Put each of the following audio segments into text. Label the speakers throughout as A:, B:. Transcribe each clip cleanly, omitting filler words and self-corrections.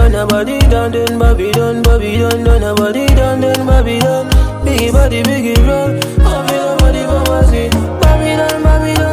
A: done a body down, then Bobby done, done a body down, then Bobby done. Biggie body, biggie roll. I feel a body for my seat. Bobby done,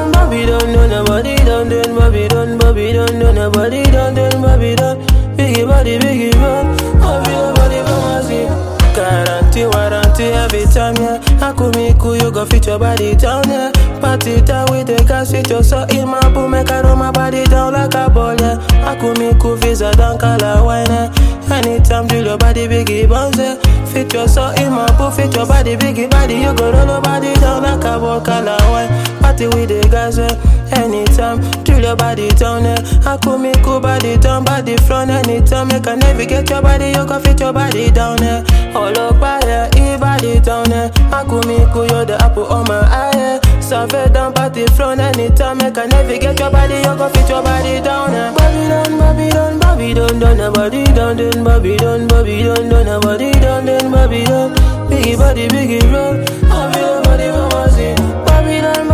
A: done a body down, then Bobby done, done a body down, then Bobby done. Biggie body, biggie roll. I feel a body for my seat. Guarantee, warranty every time, yeah. Akumiku, you go fit your body down, yeah. Party down with the gas, fit your soul in my boom, make I roll my body down like a ball, yeah. Akumiku, visa down, color wine, yeah. Anytime, drill your body, biggie bounce, yeah. Fit your soul in my boom, fit your body, biggie body, you go roll your body down like a ball, color wine. Party with the gas, yeah. Anytime, drill your body down, yeah. Akumiku, body down, body front, anytime, make I navigate your body, you go fit your body down, yeah. All over, yeah, body down, yeah. Akumiku, you're the apple on my eye, yeah. Survey down, party front, anytime, make I navigate your body, you go fit your body down, yeah. Bobby done, done a body down, then Bobby done, done a body down, then Bobby done. Biggie body, biggie roll. I feel a body for my seat. Bobby done,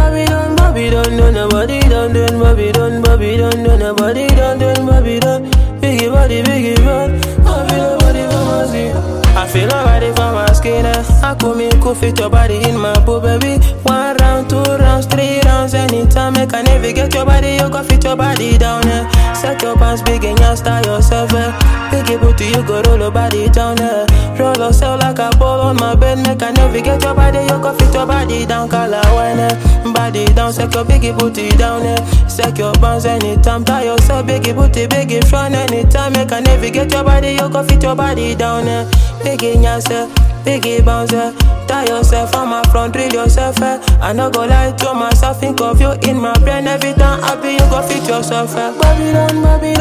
A: done a body down, then Bobby done, done a body down, then Bobby done. Biggie body, biggie roll. I feel a body for my seat. I feel a body for my skin, eh. Akumiku, fit your body in my boo, baby. 1 round, 2 rounds, 3 rounds, anytime, make I navigate your body, you go fit your body down, eh. Set your pants big and you style yourself, eh. Biggie booty, you go roll your body down, eh. Roll yourself like a ball on my bed, make I navigate your body, you go fit your body down, color wine, eh. Body down, set your biggie booty down, eh. Set your pants anytime, tie yourself, biggie booty, biggie front, anytime, make I navigate your body, you go fit your body down, eh. Biggie yourself, biggie bounce, tie yourself on my front, drill yourself, eh. I no go lie to myself, think of you in my brain every time happy you go fit yourself, eh. Bobby done,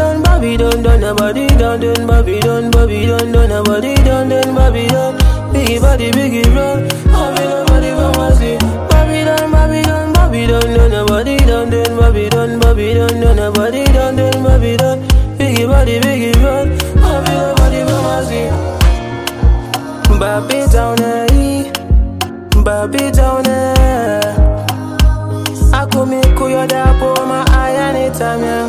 A: done a body down, then Bobby done, done a body down, then Bobby done. Biggie body, biggie roll. I feel a body for my seat. Bobby done, done a body down, then Bobby done, done a body down, then Bobby done. Biggie body, biggie roll. I feel a body for my seat. Bobby down, eh. Bobby down, eh. Akumiku, you're the apple on my eye anytime, yeah.